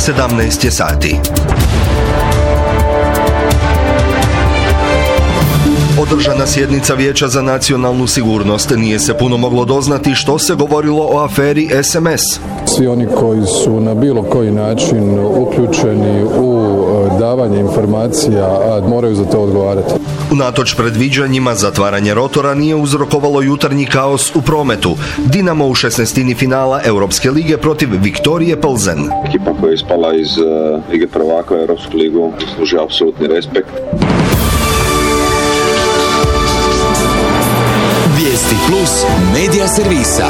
17 je sati. Održana sjednica Vijeća za nacionalnu sigurnost. Nije se puno moglo doznati što se govorilo o aferi SMS. Svi oni koji su na bilo koji način uključeni u davanje informacija, moraju za to odgovarati. Unatoč predviđanjima, zatvaranje rotora nije uzrokovalo jutarnji kaos u prometu. Dinamo u 16. finala Europske lige protiv Viktorije Plzen. Ekipa koja je ispala iz Lige prvaka u Europsku ligu služi apsolutni respekt. Vijesti plus medija servisa.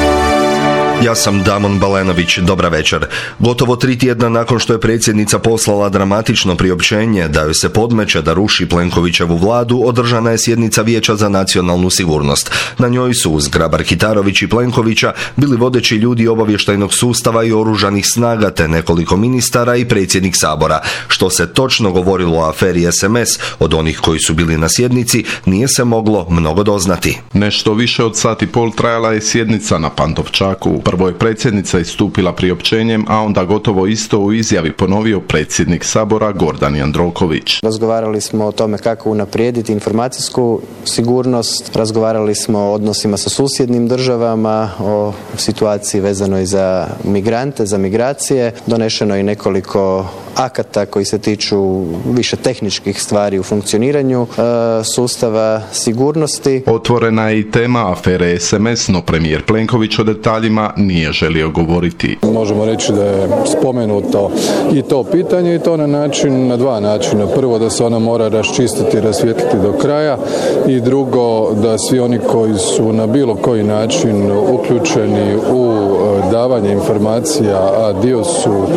Ja sam Damon Balenović, dobra večer. Gotovo 3 tjedna nakon što je predsjednica poslala dramatično priopćenje da joj se podmeće da ruši Plenkovićevu vladu, održana je sjednica Vijeća za nacionalnu sigurnost. Na njoj su uz Grabar-Kitarović i Plenkovića bili vodeći ljudi obavještajnog sustava i oružanih snaga te nekoliko ministara i predsjednik Sabora. Što se točno govorilo o aferi SMS od onih koji su bili na sjednici nije se moglo mnogo doznati. Nešto više od sat i pol trajala je sjednica na Pantovčaku. Prvo je predsjednica istupila priopćenjem, a onda gotovo isto u izjavi ponovio predsjednik Sabora Gordan Jandroković. Razgovarali smo o tome kako unaprijediti informacijsku sigurnost, razgovarali smo o odnosima sa susjednim državama, o situaciji vezanoj za migrante, za migracije. Donešeno je nekoliko akata koji se tiču više tehničkih stvari u funkcioniranju sustava sigurnosti. Otvorena je i tema afere SMS, no premijer Plenković o detaljima nije želio govoriti. Možemo reći da je spomenuto i to pitanje i to na dva načina. Prvo, da se ona mora raščistiti i rasvijetliti do kraja, i drugo, da svi oni koji su na bilo koji način uključeni u davanje informacija, a dio su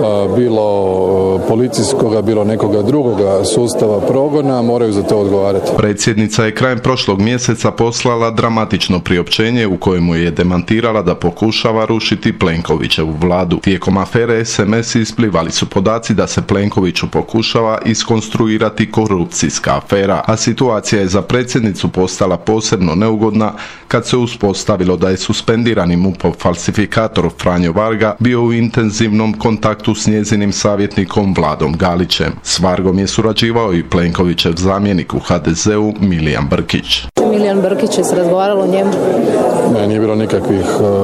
bilo policijskoga, bilo nekoga drugoga sustava progona, moraju za to odgovarati. Predsjednica je krajem prošlog mjeseca poslala dramatično priopćenje u kojemu je demantirala da pokušava rušiti Plenkovićevu vladu. Tijekom afere SMS isplivali su podaci da se Plenkoviću pokušava iskonstruirati korupcijska afera, a situacija je za predsjednicu postala posebno neugodna kad se uspostavilo da je suspendirani MUP-ov falsifikator Franjo Varga bio u intenzivnom kontaktu s njezinim savjetnikom Vladom Galićem. S Vargom je surađivao i Plenkovićev zamjenik u HDZ-u Milijan Brkić. Milijan Brkić je se razgovaralo o njemu? Nije bilo nikakvih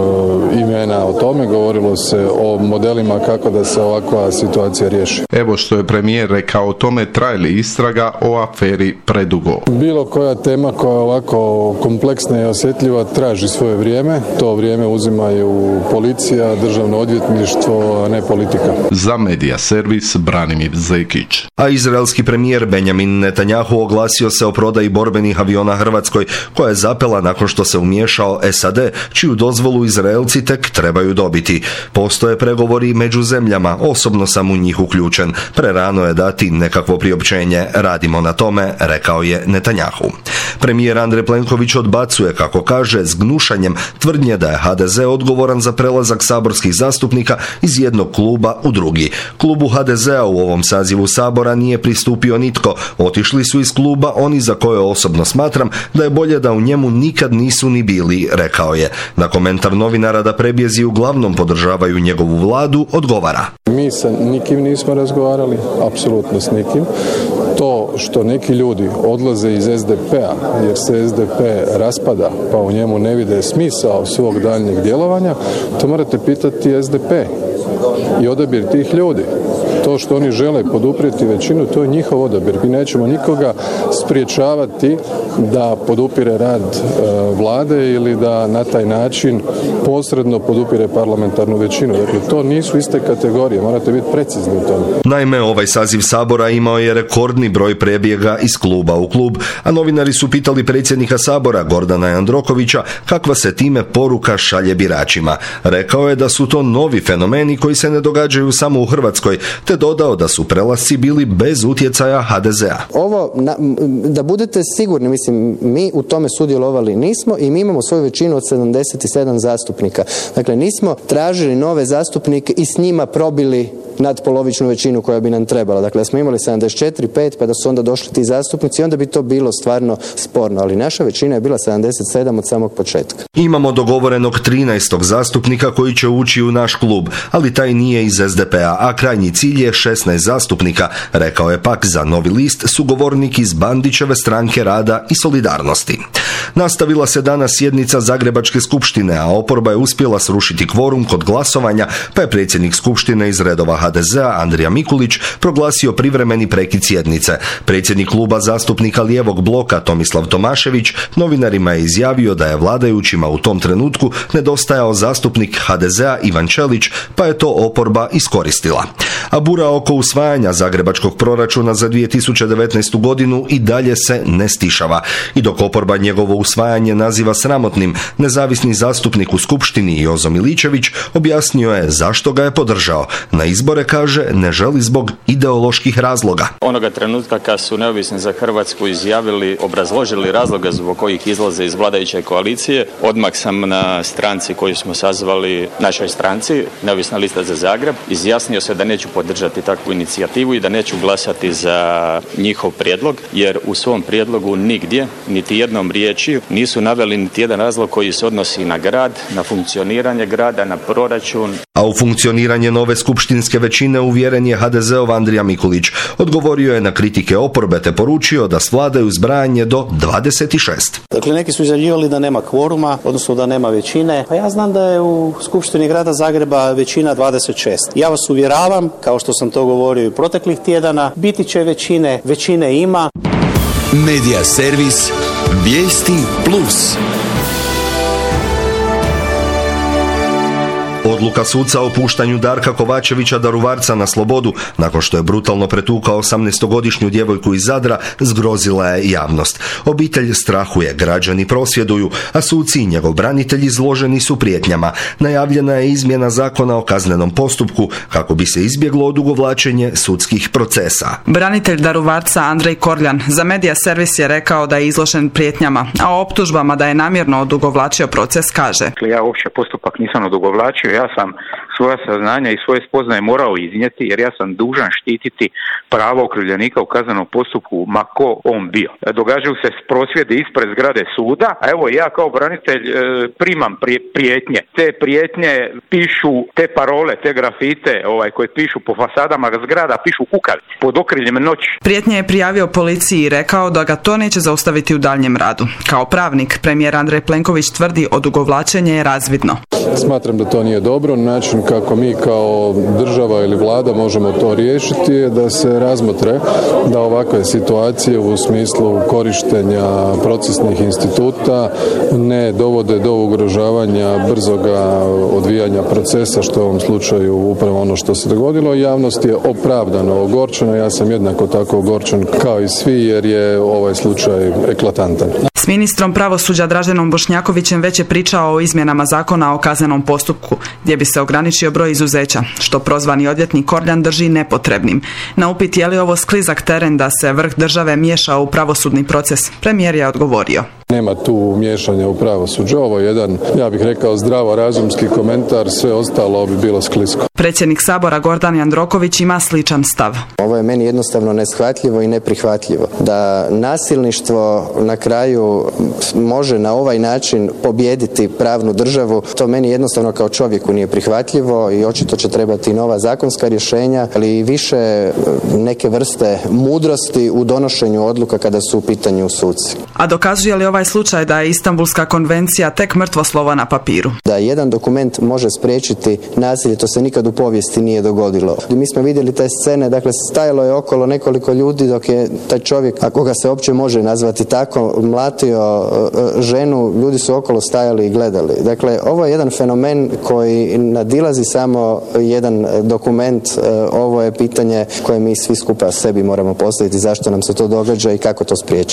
imena o tome, govorilo se o modelima kako da se ovakva situacija riješi. Evo što je premijer rekao o tome, traje li istraga o aferi predugo. Bilo koja tema koja je ovako kompleksna i osjetljiva traži svoje vrijeme. To vrijeme uzimaju policija, državno odvjetništvo, a ne politika. Za medija servis Branimir Zekić. A izraelski premijer Benjamin Netanjahu oglasio se o prodaji borbenih aviona Hrvatskoj, koja je zapela nakon što se umiješao SAD, čiju dozvolu Izraelci tek trebaju dobiti. Postoje pregovori među zemljama, osobno sam u njih uključen. Prerano je dati nekakvo priopćenje, radimo na tome, rekao je Netanjahu. Premijer Andrej Plenković odbacuje, kako kaže, s gnušanjem tvrdnje da je HDZ odgovoran za prelazak saborskih zastupnika iz jednog kluba u drugi. Klubu HDZ-a u ovom sazivu Sabora nije pristupio nitko. Otišli su iz kluba oni za koje osobno smatram da je bolje da u njemu nikad nisu ni bili, rekao je. Na komentar novinara da prebjezi uglavnom podržavaju njegovu vladu, odgovara. Mi sa nikim nismo razgovarali, apsolutno s nikim. To što neki ljudi odlaze iz SDP-a jer se SDP raspada pa u njemu ne vide smisao svog daljnjeg djelovanja, to morate pitati SDP i odabir tih ljudi. To što oni žele poduprijeti većinu, to je njihov odabir. Mi nećemo nikoga spriječavati da podupire rad vlade ili da na taj način posredno podupire parlamentarnu većinu. Dakle, to nisu iste kategorije, morate biti precizni u tome. Naime, ovaj saziv Sabora imao je rekordni broj prebjega iz kluba u klub, a novinari su pitali predsjednika Sabora Gordana Jandrokovića kakva se time poruka šalje biračima. Rekao je da su to novi fenomeni koji se ne događaju samo u Hrvatskoj, te te dodao da su prelasci bili bez utjecaja HDZ-a. Ovo, da budete sigurni, mislim, mi u tome sudjelovali nismo i mi imamo svoju većinu od 77 zastupnika. Dakle, nismo tražili nove zastupnike i s njima probili nadpolovičnu većinu koja bi nam trebala. Dakle, da smo imali 74-5 pa da su onda došli ti zastupnici, onda bi to bilo stvarno sporno, ali naša većina je bila 77 od samog početka. Imamo dogovorenog 13. zastupnika koji će ući u naš klub, ali taj nije iz SDP-a, a krajnji cilj je 16 zastupnika, rekao je pak za Novi list sugovornik iz Bandićeve Stranke rada i solidarnosti. Nastavila se danas sjednica Zagrebačke skupštine, a oporba je uspjela srušiti kvorum kod glasovanja, pa je predsjednik skupštine iz redova HDZ-a Andrija Mikulić proglasio privremeni prekid sjednice. Predsjednik kluba zastupnika Lijevog bloka Tomislav Tomašević novinarima je izjavio da je vladajućima u tom trenutku nedostajao zastupnik HDZ-a Ivan Čelić, pa je to oporba iskoristila. A bura oko usvajanja zagrebačkog proračuna za 2019. godinu i dalje se ne stišava. I dok oporba njegovo usvajanje naziva sramotnim, nezavisni zastupnik u skupštini Jozo Miličević objasnio je zašto ga je podržao. Na izbore, kaže, ne želi zbog ideoloških razloga. Onoga trenutka kad su Neovisni za Hrvatsku obrazložili razloga zbog kojih izlaze iz vladajuće koalicije, odmah sam na stranci koju smo sazvali, našoj stranci, Neovisna lista za Zagreb, izjasnio se da neću podržati takvu inicijativu i da neću glasati za njihov prijedlog, jer u svom prijedlogu nigdje, niti jednom riječju, nisu naveli niti jedan razlog koji se odnosi na grad, na funkcioniranje grada, na proračun. A u funkcioniranje nove skupštinske većine uvjeren je HDZ-ov Andrija Mikulić. Odgovorio je na kritike oporbe te poručio da svladaju zbrajanje do 26. Dakle, neki su izjavljivali da nema kvoruma, odnosno da nema većine. Pa ja znam da je u Skupštini grada Zagreba većina 26. Ja vas uvjeravam, kao što sam to govorio i proteklih tjedana, biti će većine ima. Medija servis Vijesti Plus. Odluka suca o puštanju Darka Kovačevića Daruvarca na slobodu, nakon što je brutalno pretukao 18-godišnju djevojku iz Zadra, zgrozila je javnost. Obitelj strahuje, građani prosvjeduju, a suci i njegov branitelj izloženi su prijetnjama. Najavljena je izmjena zakona o kaznenom postupku kako bi se izbjeglo odugovlačenje sudskih procesa. Branitelj Daruvarca Andrej Korljan za Medija servis je rekao da je izložen prijetnjama, a o optužbama da je namjerno odugovlačio proces kaže: Ja uopće postupak nisam odugovlačio, ja sam svoja saznanja i svoje spoznaje morao iznijeti jer ja sam dužan štititi pravo okrivljenika u kaznenom postupku ma ko on bio. Događaju se prosvjedi ispred zgrade suda, a evo ja kao branitelj primam prijetnje. Te prijetnje pišu, te parole, te grafite koje pišu po fasadama zgrada, pišu kukavice pod okriljem noći. Prijetnje je prijavio policiji i rekao da ga to neće zaustaviti u daljnjem radu. Kao pravnik, premijer Andrej Plenković tvrdi odugovlačenje je razvidno. Smatram da to nije dobro. Način kako mi kao država ili vlada možemo to riješiti je da se razmotre da ovakve situacije u smislu korištenja procesnih instituta ne dovode do ugrožavanja brzoga odvijanja procesa, što je u ovom slučaju upravo ono što se dogodilo. Javnost je opravdano ogorčena, ja sam jednako tako ogorčen kao i svi jer je ovaj slučaj eklatantan. S ministrom pravosuđa Draženom Bošnjakovićem već je pričao o izmjenama zakona o kaznenom postupku, gdje bi se ograničio broj izuzeća, što prozvani odvjetnik Korljan drži nepotrebnim. Na upit je li ovo sklizak teren da se vrh države miješa u pravosudni proces, premijer je odgovorio: Nema tu miješanja u pravosuđe. Ovo je jedan, ja bih rekao, zdravorazumski komentar, sve ostalo bi bilo sklisko. Predsjednik Sabora Gordan Jandroković ima sličan stav. Ovo je meni jednostavno neshvatljivo i neprihvatljivo. Da nasilništvo na kraju može na ovaj način pobijediti pravnu državu, to meni jednostavno kao čovjeku nije prihvatljivo i očito će trebati nova zakonska rješenja, ali i više neke vrste mudrosti u donošenju odluka kada su u pitanju suci. A dokazuje li ovaj slučaj da je Istanbulska konvencija tek mrtvo slovo na papiru? Da jedan dokument može spriječiti nasilje, to se nikad u povijesti nije dogodilo. Mi smo vidjeli te scene, dakle stajalo je okolo nekoliko ljudi dok je taj čovjek, ako ga se uopće može nazvati tako, mlatio ženu, ljudi su okolo stajali i gledali. Dakle, ovo je jedan fenomen koji nadilazi samo jedan dokument, ovo je pitanje koje mi svi skupa sebi moramo postaviti, zašto nam se to događa i kako to spriječiti.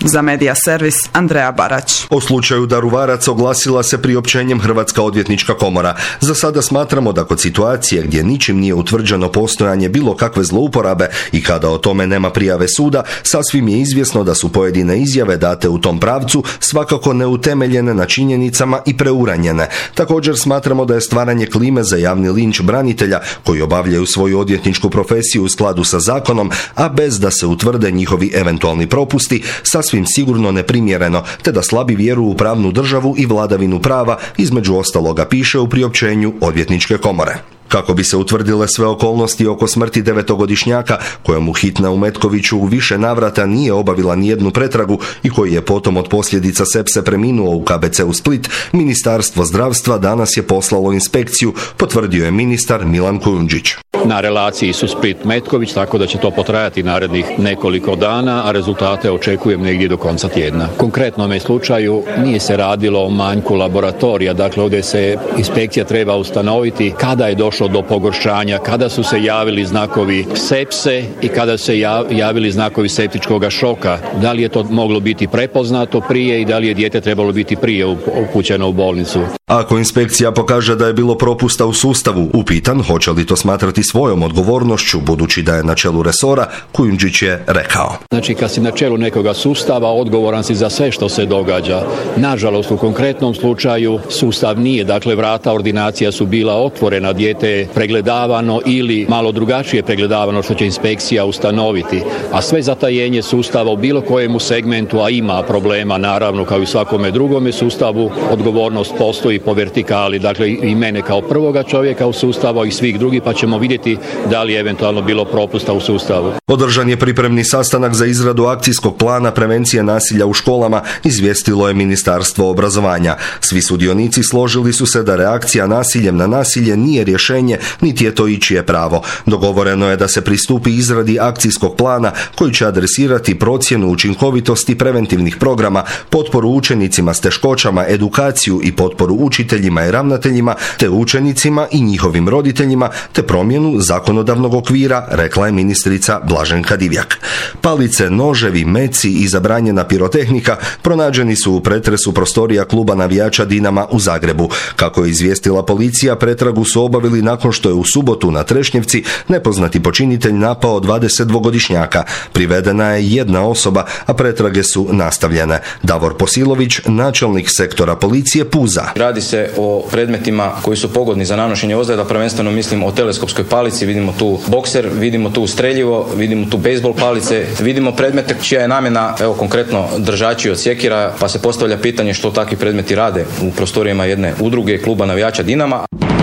Za Medija servis Andreja Barać. O slučaju Daruvarac oglasila se priopćenjem Hrvatska odvjetnička komora. Za sada smatramo da kod situacije gdje ničim nije utvrđeno postojanje bilo kakve zlouporabe i kada o tome nema prijave suda, sasvim je izvjesno da su pojedine izjave date u tom pravcu svakako neutemeljene na činjenicama i preuranjene. Također smatramo da je stvaranje klime za javni linč branitelja koji obavljaju svoju odvjetničku profesiju u skladu sa zakonom, a bez da se utvrde njihovi eventualni propusti, sasvim sigurno neprimjereno, te da slabi vjeru u pravnu državu i vladavinu prava, između ostaloga piše u priopćenju odvjetničke komore. Kako bi se utvrdile sve okolnosti oko smrti 9-godišnjaka, kojemu hitna u Metkoviću u više navrata nije obavila nijednu pretragu i koji je potom od posljedica sepse preminuo u KBC-u Split, Ministarstvo zdravstva danas je poslalo inspekciju, potvrdio je ministar Milan Kujundžić. Na relaciji su Split-Metković, tako da će to potrajati narednih nekoliko dana, a rezultate očekujem negdje do konca tjedna. Konkretno u slučaju nije se radilo o manjku laboratorija, dakle ovdje se inspekcija treba ustanoviti kada je došlo do pogoršanja, kada su se javili znakovi sepse i kada se javili znakovi septičkog šoka. Da li je to moglo biti prepoznato prije i da li je dijete trebalo biti prije upućeno u bolnicu. Ako inspekcija pokaže da je bilo propusta u sustavu, upitan hoće li to smatrati svojom odgovornošću, budući da je na čelu resora, Kujundžić je rekao. Znači, kad si na čelu nekoga sustava, odgovoran si za sve što se događa. Nažalost, u konkretnom slučaju sustav nije, dakle vrata ordinacija su bila otvorena, dijete je pregledavano ili malo drugačije pregledavano što će inspekcija ustanoviti, a sve zatajenje sustava u bilo kojemu segmentu, a ima problema naravno kao i svakome drugome sustavu, odgovornost postoji po vertikali, dakle i mene kao prvoga čovjeka u sustavu i svih drugih, pa ćemo vidjeti da li je eventualno bilo propusta u sustavu. Održan je pripremni sastanak za izradu akcijskog plana prevencije nasilja u školama, izvijestilo je Ministarstvo obrazovanja. Svi sudionici složili su se da reakcija nasiljem na nasilje nije rješenje, niti je to ičije pravo. Dogovoreno je da se pristupi izradi akcijskog plana koji će adresirati procjenu učinkovitosti preventivnih programa, potporu učenicima s teškoćama, edukaciju i potporu učiteljima i ravnateljima, te učenicima i njihovim roditeljima, te promjenu zakonodavnog okvira, rekla je ministrica Blaženka Divjak. Palice, noževi, meci i zabranjena pirotehnika pronađeni su u pretresu prostorija kluba navijača Dinama u Zagrebu. Kako je izvijestila policija, pretragu su obavili nakon što je u subotu na Trešnjevci nepoznati počinitelj napao 22-godišnjaka. Privedena je jedna osoba, a pretrage su nastavljene. Davor Posilović, načelnik sektora policije Puza. Radi se o predmetima koji su pogodni za nanošenje ozljeda, prvenstveno mislim o teleskopskoj palici, vidimo tu bokser, vidimo tu streljivo, vidimo tu bejsbol palice, vidimo predmete čija je namjena, evo konkretno držači od sjekira, pa se postavlja pitanje što takvi predmeti rade u prostorijama jedne udruge kluba navijača Dinama.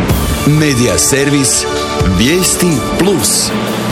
Medija servis Vijesti Plus.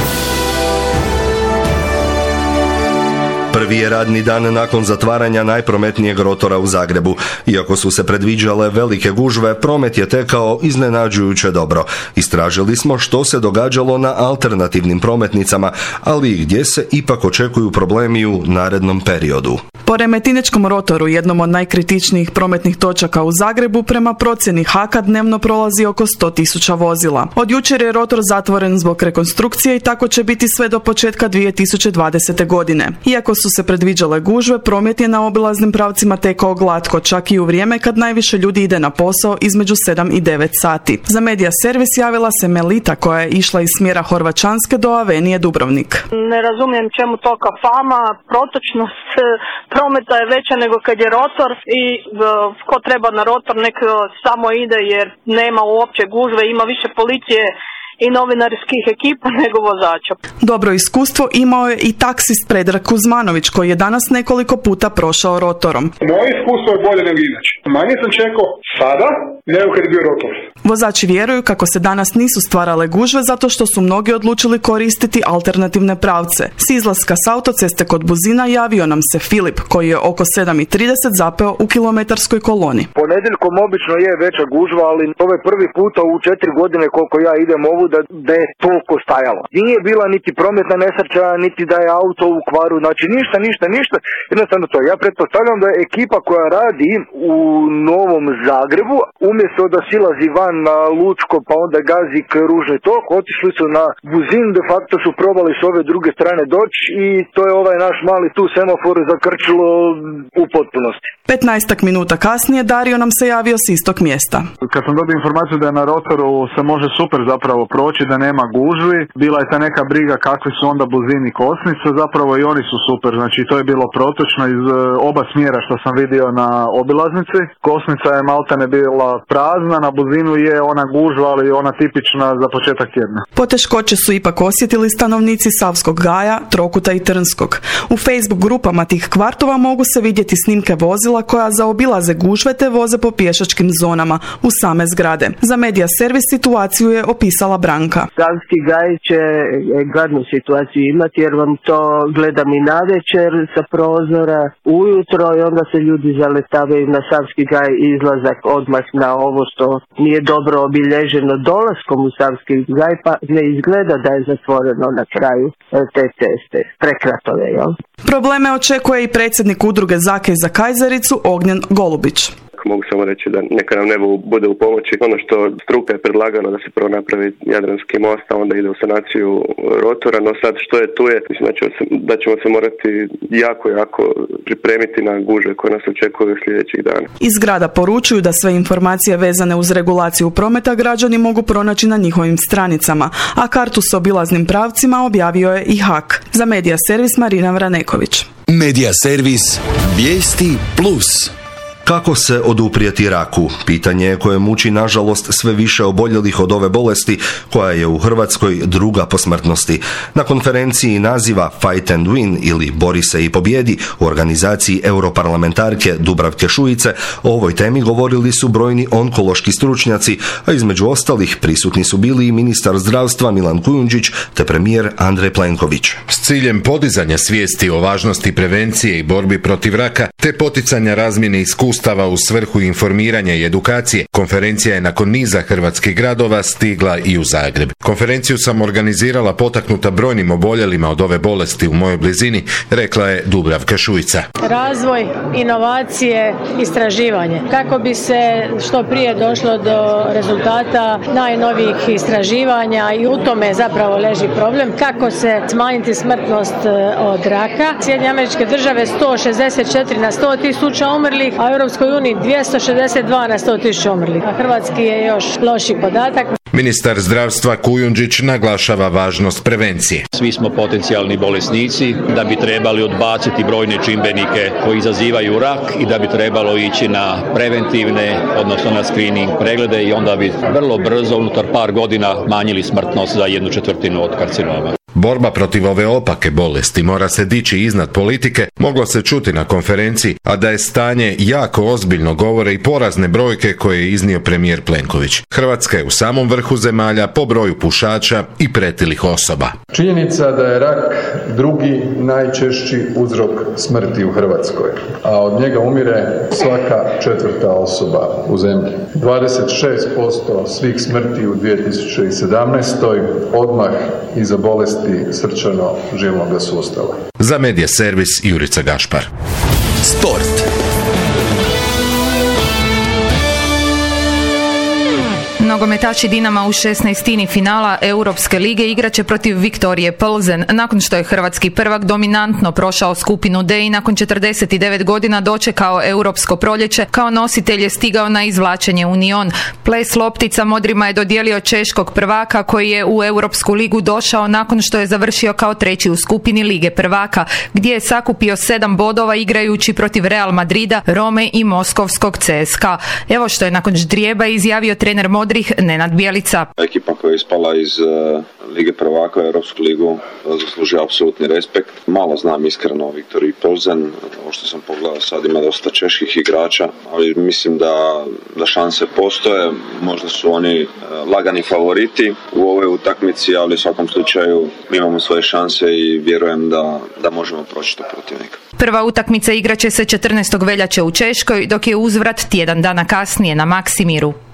Prvi je radni dan nakon zatvaranja najprometnijeg rotora u Zagrebu. Iako su se predviđale velike gužve, promet je tekao iznenađujuće dobro. Istražili smo što se događalo na alternativnim prometnicama, ali i gdje se ipak očekuju problemi u narednom periodu. Po Remetinečkom rotoru, jednom od najkritičnijih prometnih točaka u Zagrebu, prema procjeni HAK-a dnevno prolazi oko 100.000 vozila. Od jučer je rotor zatvoren zbog rekonstrukcije i tako će biti sve do početka 2020. godine. Iako su se predviđale gužve, promet je na obilaznim pravcima tekao glatko, čak i u vrijeme kad najviše ljudi ide na posao između 7 i 9 sati. Za Medija servis javila se Melita koja je išla iz smjera Horvaćanske do Avenije Dubrovnik. Ne razumijem čemu toka fama, protočnost prometa je veća nego kad je rotor i ko treba na rotor nek samo ide jer nema uopće gužve, ima više policije i novinarskih ekipa nego vozača. Dobro iskustvo imao je i taksist Predrag Kuzmanović koji je danas nekoliko puta prošao rotorom. Moje iskustvo je bolje nego inače. Manje sam čekao sada nego kad je bio rotor. Vozači vjeruju kako se danas nisu stvarale gužve zato što su mnogi odlučili koristiti alternativne pravce. S izlaska s autoceste kod Buzina javio nam se Filip koji je oko 7:30 zapeo u kilometarskoj koloni. Ponedjeljkom obično je veća gužva, ali ovo je prvi puta u 4 godine koliko ja idem ovu izjavu da je toliko stajalo. Nije bila niti prometna nesreća, niti da je auto u kvaru, znači ništa. Jednostavno to. Ja pretpostavljam da je ekipa koja radi u Novom Zagrebu, umjesto da silazi van na Lučko pa onda gazi k Ružni tok, otišli su na Buzin, de facto su probali s ove druge strane doći i to je ovaj naš mali tu semafor zakrčilo u potpunosti. 15 minuta kasnije Dario nam se javio s istog mjesta. Kad sam dobio informaciju da je na rotoru se može super zapravo proći, da nema gužvi, bila je ta neka briga kakvi su onda Buzin i Kosnica, zapravo i oni su super, znači to je bilo protočno iz oba smjera što sam vidio na obilaznici. Kosnica je maltene bila prazna, na Buzinu je ona gužva, ali ona tipična za početak tjedna. Poteškoće su ipak osjetili stanovnici Savskog Gaja, Trokuta i Trnskog. U Facebook grupama tih kvartova mogu se vidjeti snimke vozila koja zaobilaze gužve te voze po pješačkim zonama u same zgrade. Za Medija servis situaciju je opisala Branka. Savski Gaj će gadnu situaciju imati jer vam to gledam i navečer sa prozora ujutro i onda se ljudi zaletavaju na Savski Gaj i izlazak odmah na ovo što nije dobro obilježeno dolaskom u Savski Gaj, pa ne izgleda da je zatvoreno na kraju te ceste. Prekratove, jel? Probleme očekuje i predsjednik udruge Zakej za Kajzericu Ognjen Golubić. Mogu samo reći da neka nam nebo bude u pomoći. Ono što struka je predlagano da se prvo napravi Jadranski most, a onda ide u sanaciju rotora, no sad što je tu je, mislim da ćemo se morati jako pripremiti na gužve koje nas očekuju sljedećih dana. Iz grada poručuju da sve informacije vezane uz regulaciju prometa građani mogu pronaći na njihovim stranicama, a kartu s obilaznim pravcima objavio je i HAK. Za Medija servis Marina Vraneković. Medija servis Vijesti Plus. Kako se oduprijeti raku? Pitanje je koje muči nažalost sve više oboljelih od ove bolesti koja je u Hrvatskoj druga po smrtnosti. Na konferenciji naziva Fight and Win ili Bori se i pobjedi u organizaciji europarlamentarke Dubravke Šuice o ovoj temi govorili su brojni onkološki stručnjaci, a između ostalih prisutni su bili i ministar zdravstva Milan Kujundžić te premijer Andrej Plenković. S ciljem podizanja svijesti o važnosti prevencije i borbi protiv raka te poticanja razmjene iskustava u svrhu informiranja i edukacije, konferencija je nakon niza hrvatskih gradova stigla i u Zagreb. Konferenciju sam organizirala potaknuta brojnim oboljelima od ove bolesti u mojoj blizini, rekla je Dubravka Šuica. Razvoj, inovacije, istraživanje. Kako bi se što prije došlo do rezultata najnovijih istraživanja i u tome zapravo leži problem. Kako se smanjiti smrtnost od raka. Sjedinjene Američke Države 164 na 100 tisuća umrlih, a Europskoj uniji 262 na 100 tisuća umrlih. A hrvatski je još loši podatak. Ministar zdravstva Kujundžić naglašava važnost prevencije. Svi smo potencijalni bolesnici, da bi trebali odbaciti brojne čimbenike koji izazivaju rak i da bi trebalo ići na preventivne, odnosno na screening preglede i onda bi vrlo brzo, unutar par godina, manjili smrtnost za 1/4 od karcinoma. Borba protiv ove opake bolesti mora se dići iznad politike, moglo se čuti na konferenciji, a da je stanje jako ozbiljno govore i porazne brojke koje je iznio premijer Plenković. Hrvatska je u samom vrhu zemalja po broju pušača i pretilih osoba. Činjenica da je rak drugi najčešći uzrok smrti u Hrvatskoj, a od njega umire svaka 4. osoba u zemlji. 26% svih smrti u 2017. odmah iza bolesti srčano-žilnog sustava. Za Medija servis Jurica Gašpar. Sport. Nogometaši Dinama u 16. finala Europske lige igraće protiv Viktorije Plzen nakon što je hrvatski prvak dominantno prošao skupinu D i nakon 49 godina dočekao europsko proljeće, kao nositelj je stigao na izvlačenje Union. Ples loptica modrima je dodijelio češkog prvaka koji je u Europsku ligu došao nakon što je završio kao treći u skupini Lige prvaka, gdje je sakupio 7 bodova igrajući protiv Real Madrida, Rome i moskovskog CSKA. Evo što je nakon ždrijeba izjavio trener modrih Nenad Bjelica. Ekipa koja je ispala iz Lige prvaka u Europsku ligu zaslužuje apsolutni respekt. Malo znam iskreno o Viktoriji Plzen, ovo što sam pogledao sad ima dosta čeških igrača, ali mislim da šanse postoje, možda su oni lagani favoriti u ovoj utakmici, ali u svakom slučaju mi imamo svoje šanse i vjerujem da možemo proći to protivnika. Prva utakmica igraće se 14. veljače u Češkoj, dok je uzvrat tjedan dana kasnije na Maksimiru.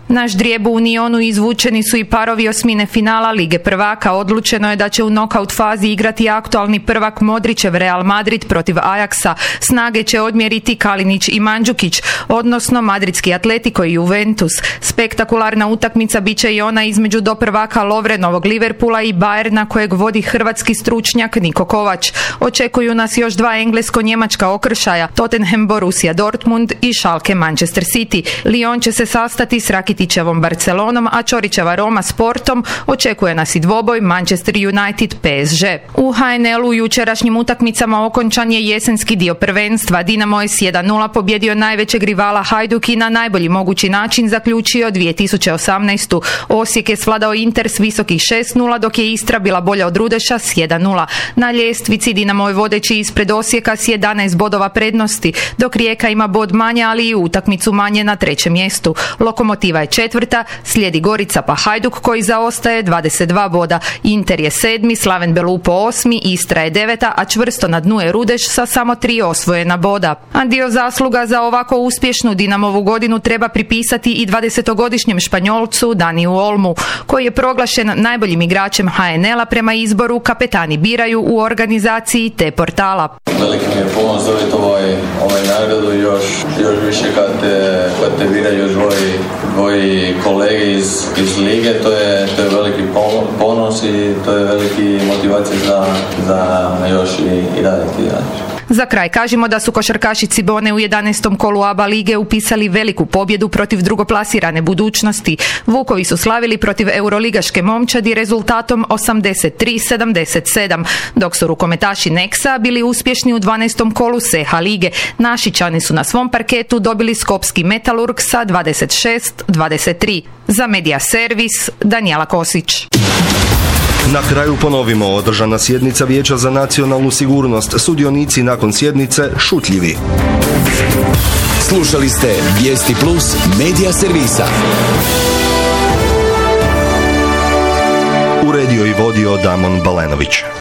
Naš ždrijeb u Unionu izvučeni su i parovi osmine finala Lige prvaka. Odlučeno je da će u nokaut fazi igrati aktualni prvak Modrićev Real Madrid protiv Ajaxa. Snage će odmjeriti Kalinić i Mandžukić, odnosno madridski Atletico i Juventus. Spektakularna utakmica bit će i ona između doprvaka Lovrenovog Liverpoola i Bayerna kojeg vodi hrvatski stručnjak Niko Kovač. Očekuju nas još dva englesko-njemačka okršaja, Tottenham Borussia Dortmund i Schalke Manchester City. Lyon će se sastati s Rakitićevom Barcelonom, a Ćorićeva Roma s Portom. Očekuje nas i dvoboj Manchester United PSG. U HNL-u jučerašnjim utakmicama okončan je jesenski dio prvenstva. Dinamo je s 1:0 pobjedio najvećeg rivala Hajduk i na najbolji mogući način zaključio 2018. Osijek je svladao Inter s visokih 6:0, dok je Istra bila bolja od Rudeša s 1:0. Na ljestvici Dinamo je vodeći ispred Osijeka s 11 bodova prednosti, dok Rijeka ima bod manje, ali i utakmicu manje na trećem mjestu. Lokomotiva je četvrta, slijedi Gorica pa Hajduk koji zaostaje 22 boda. Inter je 7, Slaven Belupo 8, Istra je 9, a čvrsto na dnu je Rudeš sa samo 3 osvojena boda. A dio zasluga za ovako uspješnu Dinamovu godinu treba pripisati i 20-godišnjem Španjolcu Daniju Olmu, koji je proglašen najboljim igračem HNL-a prema izboru Kapetani biraju u organizaciji T-portala. Veliki mi je ponos dobiti ovaj nagradu još više kad te biraju tvoji kolege iz lige, to je veliki ponos i to je veliki motivacija za još i raditi. Za kraj kažemo da su košarkaši Cibone u 11. kolu ABA lige upisali veliku pobjedu protiv drugoplasirane Budućnosti. Vukovi su slavili protiv euroligaške momčadi rezultatom 83-77, dok su rukometaši Neksa bili uspješni u 12. kolu SEHA lige. Našičani su na svom parketu dobili skopski Metalurg sa 26-23. Za Medija Servis, Danijela Kosić. Na kraju ponovimo, održana sjednica Vijeća za nacionalnu sigurnost. Sudionici nakon sjednice šutljivi. Slušali ste Vijesti Plus Medija Servisa. Uredio i vodio Damon Balenović.